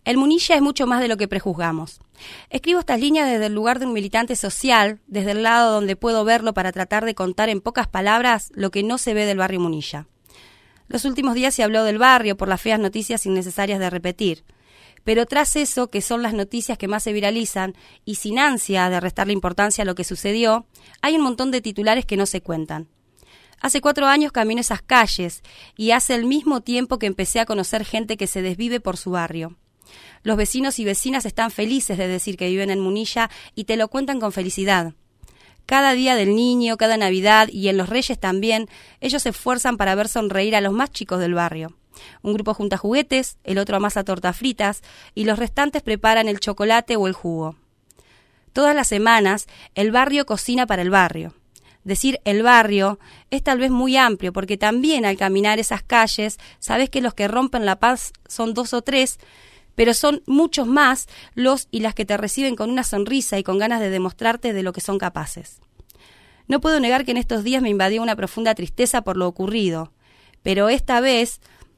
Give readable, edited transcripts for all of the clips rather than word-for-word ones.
El Munilla es mucho más de lo que prejuzgamos. Escribo estas líneas desde el lugar de un militante social, desde el lado donde puedo verlo para tratar de contar en pocas palabras lo que no se ve del barrio Munilla. Los últimos días se habló del barrio por las feas noticias innecesarias de repetir. Pero tras eso, que son las noticias que más se viralizan, y sin ansia de restarle importancia a lo que sucedió, hay un montón de titulares que no se cuentan. Hace 4 años camino esas calles, y hace el mismo tiempo que empecé a conocer gente que se desvive por su barrio. Los vecinos y vecinas están felices de decir que viven en Munilla y te lo cuentan con felicidad. Cada día del niño, cada Navidad y en los Reyes también, ellos se esfuerzan para ver sonreír a los más chicos del barrio. Un grupo junta juguetes, el otro amasa tortas fritas y los restantes preparan el chocolate o el jugo. Todas las semanas, el barrio cocina para el barrio. Decir el barrio es tal vez muy amplio porque también al caminar esas calles sabes que los que rompen la paz son 2 o 3, pero son muchos más los y las que te reciben con una sonrisa y con ganas de demostrarte de lo que son capaces. No puedo negar que en estos días me invadió una profunda tristeza por lo ocurrido, pero esta vez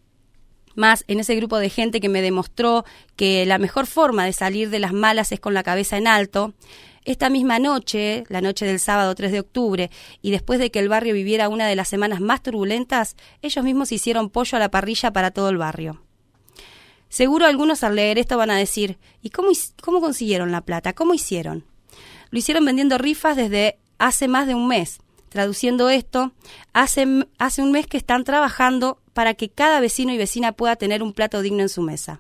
más en ese grupo de gente que me demostró que la mejor forma de salir de las malas es con la cabeza en alto. Esta misma noche, la noche del sábado 3 de octubre, y después de que el barrio viviera una de las semanas más turbulentas, ellos mismos hicieron pollo a la parrilla para todo el barrio. Seguro algunos al leer esto van a decir, ¿y cómo consiguieron la plata? ¿Cómo hicieron? Lo hicieron vendiendo rifas desde hace más de un mes. Traduciendo esto, hace un mes que están trabajando para que cada vecino y vecina pueda tener un plato digno en su mesa.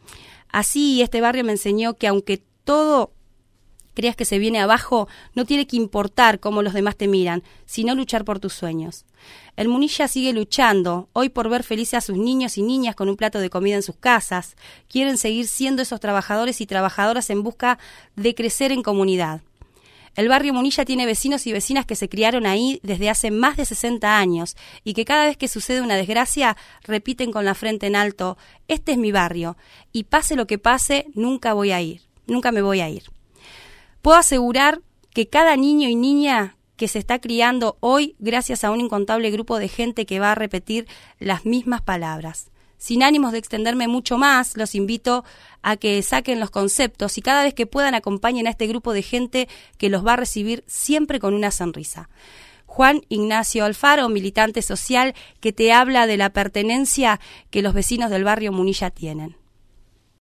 Así, este barrio me enseñó que aunque todo creas que se viene abajo, no tiene que importar cómo los demás te miran, sino luchar por tus sueños. El Munilla sigue luchando, hoy por ver felices a sus niños y niñas con un plato de comida en sus casas. Quieren seguir siendo esos trabajadores y trabajadoras en busca de crecer en comunidad. El barrio Munilla tiene vecinos y vecinas que se criaron ahí desde hace más de 60 años y que cada vez que sucede una desgracia repiten con la frente en alto, este es mi barrio y pase lo que pase, nunca me voy a ir. Puedo asegurar que cada niño y niña que se está criando hoy gracias a un incontable grupo de gente que va a repetir las mismas palabras. Sin ánimos de extenderme mucho más, los invito a que saquen los conceptos y cada vez que puedan acompañen a este grupo de gente que los va a recibir siempre con una sonrisa. Juan Ignacio Alfaro, militante social, que te habla de la pertenencia que los vecinos del barrio Munilla tienen.